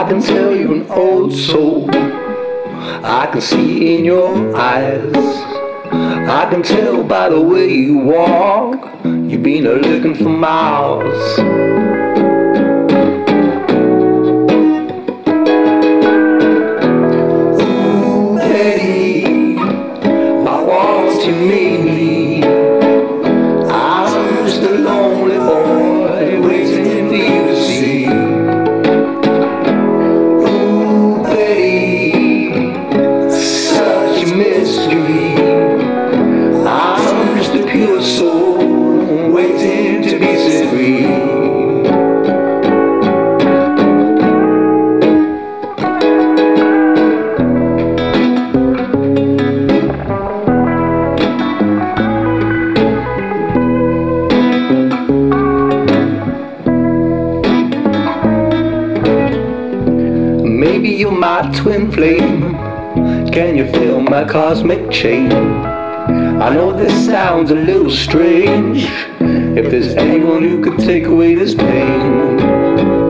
I can tell you're an old soul. I can see in your eyes. I can tell by the way you walk. You've been looking for miles. Ooh, Betty, I want you maybe. I'm just a lonely boy waiting for you to see. Ooh, Betty, such a mystery. I'm just a pure soul waiting to be set free. Maybe you're my twin flame. Can you feel my cosmic chain? I know this sounds a little strange. If there's anyone who could take away this pain,